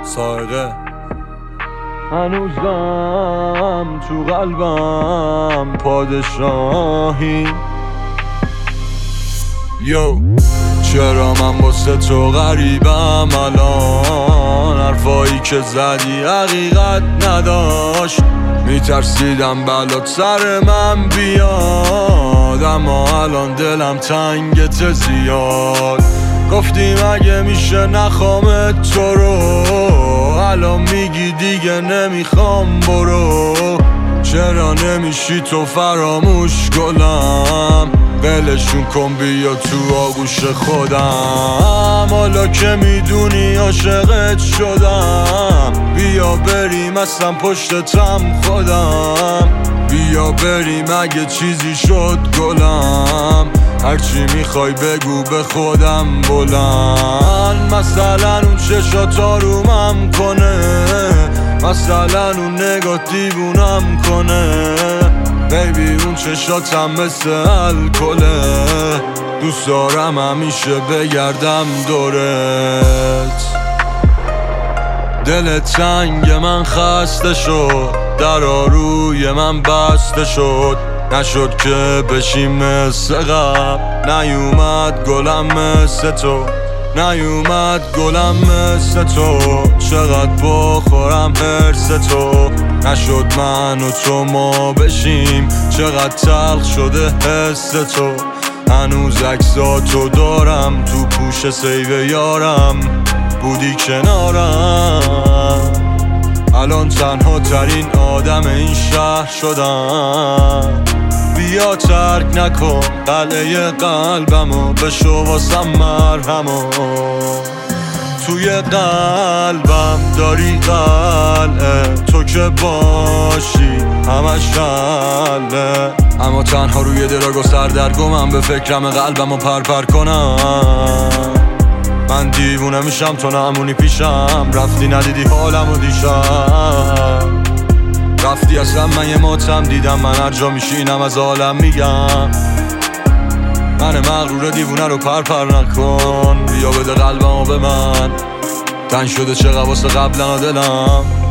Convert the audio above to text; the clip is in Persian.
سائقه هنوزم تو قلبم پادشاهی. یو چرا من واسه تو غریبم الان؟ حرفایی که زدی حقیقت نداشت. میترسیدم بلات سر من بیاد، اما الان دلم تنگت زیاد. گفتی مگه میشه نخوام تو رو، الان میگی دیگه نمیخوام برو. چرا نمیشی تو فراموش گلم؟ ولشون کن بیا تو آغوش خودم. حالا که میدونی عاشقت شدم، بیا بریم اصلا پشتتم خودم. بیا بریم اگه چیزی شد گلم، هرچی میخوای بگو به خودم بلند. مثلا اون چشات آرومم کنه، مثلا اون نگاه دیوونم کنه. بیبی اون چشاتم مثل الکله، دوست دارم همیشه بگردم دورت. دل تنگ من خسته شد، درا روی من بسته شد. نشد که بشیم مثل قبل، نیومد گلم مثل تو، نیومد گلم مثل تو. چقدر بخورم حرس تو، نشد من و تو ما بشیم. چقدر تلخ شده حس تو، هنوز عکساتو دارم تو پوش سیو یارم. بودی کنارم، الان تنها ترین آدم این شهر شدم. بیا ترک نکن قلعه قلبمو، بشو واسم مرهمو. توی قلبم داری قلعه، تو که باشی همش حله. اما تنها روی دراگ و سردرگمم، به فکرم قلبمو پرپر کنم. من دیوونه میشم تو نمونی پیشم، رفتی ندیدی حالمو دیشب. رفتی اصلا من یه ماتم دیدم، من هر جا میشینم از عالم میگم. من مغرور دیوونه رو پرپر نکن، بیا بده قلبمو به من. تنگ شده چقدر واسه قبلا دلم،